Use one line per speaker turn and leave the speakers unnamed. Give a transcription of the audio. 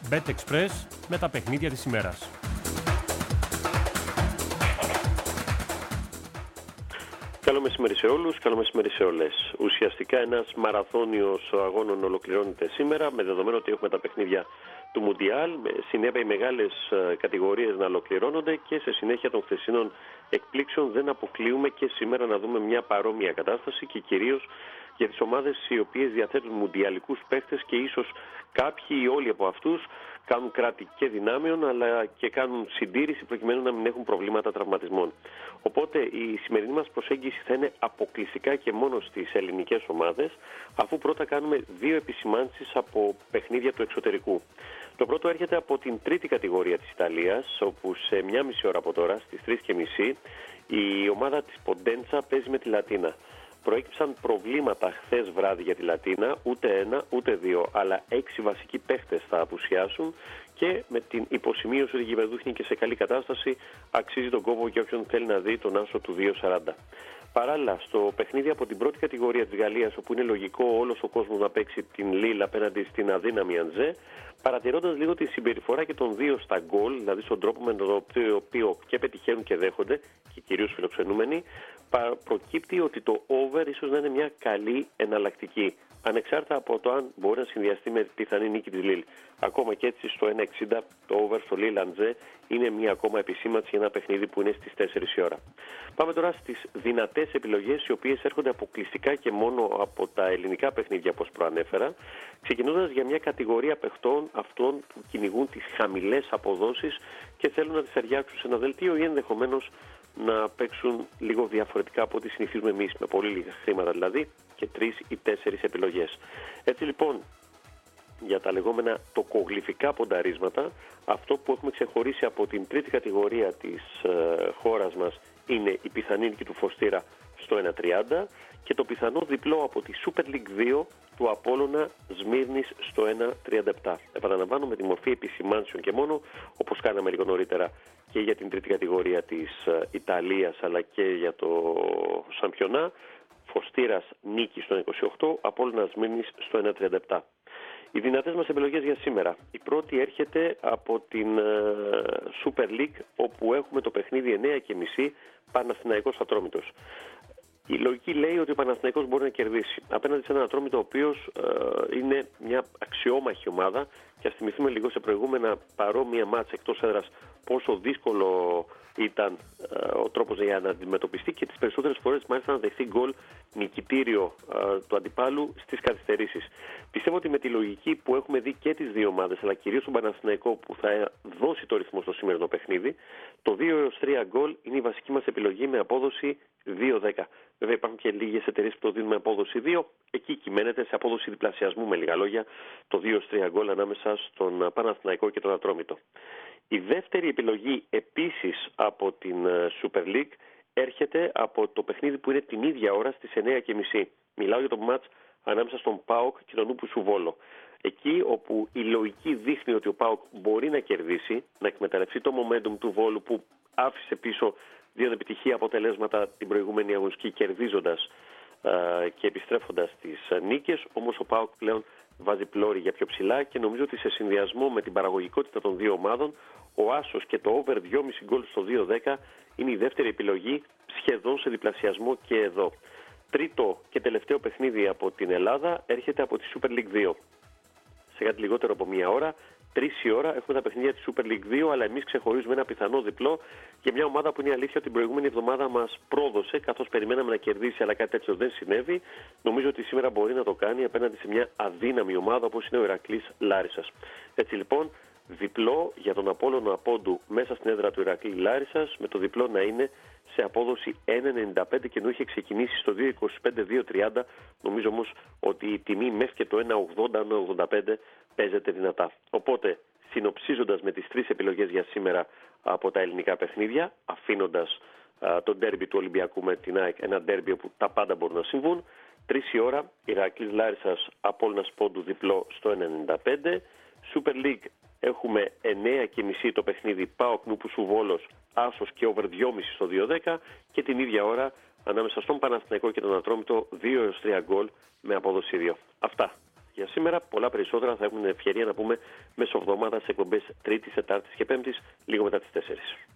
BetExpress με τα παιχνίδια της ημέρας.
Καλό μεσημέρι σε όλους, καλό μεσημέρι σε όλες. Ουσιαστικά ένας μαραθώνιος αγώνων ολοκληρώνεται σήμερα, με δεδομένο ότι έχουμε τα παιχνίδια του Μουντιάλ, συνέπεια οι μεγάλες κατηγορίες να ολοκληρώνονται και σε συνέχεια των χθεσινών εκπλήξεων δεν αποκλείουμε και σήμερα να δούμε μια παρόμοια κατάσταση και κυρίως για τις ομάδες οι οποίες διαθέτουν μουντιαλικούς παίχτες και ίσως κάποιοι ή όλοι από αυτούς κάνουν κράτη και δυνάμεων αλλά και κάνουν συντήρηση προκειμένου να μην έχουν προβλήματα τραυματισμών. Οπότε η σημερινή μας προσέγγιση θα είναι αποκλειστικά και μόνο στις ελληνικές ομάδες, αφού πρώτα κάνουμε δύο επισημάνσεις από παιχνίδια του εξωτερικού. Το πρώτο έρχεται από την τρίτη κατηγορία της Ιταλίας, όπου σε 1,5 ώρα από τώρα, στις 3:30, η ομάδα της Ποντέντσα παίζει με τη Λατίνα. Προέκυψαν προβλήματα χθες βράδυ για τη Λατίνα, ούτε ένα ούτε δύο, αλλά 6 βασικοί παίχτες θα απουσιάσουν και με την υποσημείωση ότι η γηπεδούχη είναι και σε καλή κατάσταση, αξίζει τον κόπο για όποιον θέλει να δει τον άσο του 2,40. Παράλληλα, στο παιχνίδι από την πρώτη κατηγορία της Γαλλίας, όπου είναι λογικό όλος ο κόσμος να παίξει την Λίλ απέναντι στην αδύναμη Αντζέ, παρατηρώντας λίγο τη συμπεριφορά και των δύο στα γκολ, δηλαδή στον τρόπο με τον οποίο και πετυχαίνουν και δέχονται, και κυρίως φιλοξενούμενοι, προκύπτει ότι το over ίσως να είναι μια καλή εναλλακτική, ανεξάρτητα από το αν μπορεί να συνδυαστεί με πιθανή νίκη της Λίλ. Ακόμα και έτσι στο 1,60 το over στο Λίλ Αντζέ είναι μια ακόμα επισήμανση για ένα παιχνίδι που είναι στις 4 η ώρα. Πάμε τώρα στις δυνατές επιλογές, οι οποίες έρχονται αποκλειστικά και μόνο από τα ελληνικά παιχνίδια, όπως προανέφερα, ξεκινώντας για μια κατηγορία παιχτών αυτών που κυνηγούν τις χαμηλές αποδόσεις και θέλουν να τις ταιριάξουν σε ένα δελτίο ή ενδεχομένως να παίξουν λίγο διαφορετικά από ό,τι συνηθίζουμε εμείς, με πολύ λίγα χρήματα δηλαδή, και 3 ή 4 επιλογές. Έτσι λοιπόν, για τα λεγόμενα τοκογλυφικά πονταρίσματα, αυτό που έχουμε ξεχωρίσει από την τρίτη κατηγορία της χώρας μας είναι η πιθανή νίκη του Φωστήρα στο 1,30 και το πιθανό διπλό από τη Super League 2 του Απόλλωνα Σμύρνης στο 1,37. Επαναλαμβάνω, με τη μορφή επισημάνσεων και μόνο, όπως κάναμε λίγο νωρίτερα και για την τρίτη κατηγορία της Ιταλίας αλλά και για το Σαμπιονά. Φωστήρας νίκη στο 1,28, Απόλλωνα Σμύρνης στο 1,37. Οι δυνατές μας επιλογές για σήμερα. Η πρώτη έρχεται από την Super League, όπου έχουμε το παιχνίδι 9:30 Παναθηναϊκός Ατρόμητος. Η λογική λέει ότι ο Παναθηναϊκός μπορεί να κερδίσει απέναντι σε έναν Ατρόμητο ο οποίος είναι μια αξιόμαχη ομάδα, και ας θυμηθούμε λίγο σε προηγούμενα παρόμοια μάτς εκτός έδρας πόσο δύσκολο ήταν ο τρόπος για να αντιμετωπιστεί και τις περισσότερες φορές μάλιστα να δεχθεί γκολ νικητήριο του αντιπάλου στις καθυστερήσεις. Πιστεύω ότι με τη λογική που έχουμε δει και τις δύο ομάδες, αλλά κυρίως τον Παναθηναϊκό που θα δώσει το ρυθμό στο σημερινό παιχνίδι, το 2-3 γκολ είναι η βασική μας επιλογή με απόδοση 2-10. Βέβαια υπάρχουν και λίγες εταιρείες που το δίνουν με απόδοση 2, εκεί κυμαίνεται σε απόδοση διπλασιασμού, με λίγα λόγια, το 2-3 γκολ ανάμεσα στον Παναθηναϊκό και τον Ατρόμητο. Η δεύτερη επιλογή επίσης από την Super League έρχεται από το παιχνίδι που είναι την ίδια ώρα στις 9:30. Μιλάω για το μάτς ανάμεσα στον ΠΑΟΚ και τον Ούπουσου Βόλο. Εκεί όπου η λογική δείχνει ότι ο ΠΑΟΚ μπορεί να κερδίσει, να εκμεταλλευτεί το momentum του Βόλου που άφησε πίσω δύο επιτυχία αποτελέσματα την προηγούμενη αγωνιστική, κερδίζοντας και επιστρέφοντας τις νίκες, όμως ο ΠΑΟΚ πλέον βάζει πλώρη για πιο ψηλά και νομίζω ότι σε συνδυασμό με την παραγωγικότητα των δύο ομάδων, ο άσος και το over 2,5 γκολ στο 2-10 είναι η δεύτερη επιλογή, σχεδόν σε διπλασιασμό και εδώ. Τρίτο και τελευταίο παιχνίδι από την Ελλάδα έρχεται από τη Super League 2. Σε κάτι λιγότερο από μία ώρα, 3 η ώρα, έχουμε τα παιχνίδια της Super League 2, αλλά εμείς ξεχωρίζουμε ένα πιθανό διπλό για μια ομάδα που είναι αλήθεια ότι την προηγούμενη εβδομάδα μας πρόδωσε, καθώς περιμέναμε να κερδίσει, αλλά κάτι τέτοιο δεν συνέβη. Νομίζω ότι σήμερα μπορεί να το κάνει απέναντι σε μια αδύναμη ομάδα όπως είναι ο Ηρακλής Λάρισσας. Έτσι λοιπόν, διπλό για τον Απόλλωνα Απόντου μέσα στην έδρα του Ηρακλή Λάρισσας, με το διπλό να είναι σε απόδοση 1,95 και ενώ είχε ξεκινήσει στο 2,25-2,30, νομίζω όμως ότι η τιμή μέχρι και το 1,80-1,85 παίζεται δυνατά. Οπότε, συνοψίζοντας με τις τρεις επιλογές για σήμερα από τα ελληνικά παιχνίδια, αφήνοντας το ντέρμπι του Ολυμπιακού με την ΑΕΚ, ένα ντέρμπι όπου τα πάντα μπορούν να συμβούν, 3 η ώρα, Ηρακλής Λάρισσας Απόλλωνας Πόντου διπλό στο 1,95. Super League έχουμε 9:30 το παιχνίδι ΠΑΟΚ Νούπουσου Βόλος, άσος και over 2,5 στο 2,10 και την ίδια ώρα ανάμεσα στον Παναθηναϊκό και τον Ατρόμητο 2-3 γκολ με απόδοση 2. Αυτά για σήμερα. Πολλά περισσότερα θα έχουμε την ευκαιρία να πούμε μέσω εβδομάδα σε εκπομπές Τρίτης, Τετάρτης και Πέμπτης, λίγο μετά τις 4.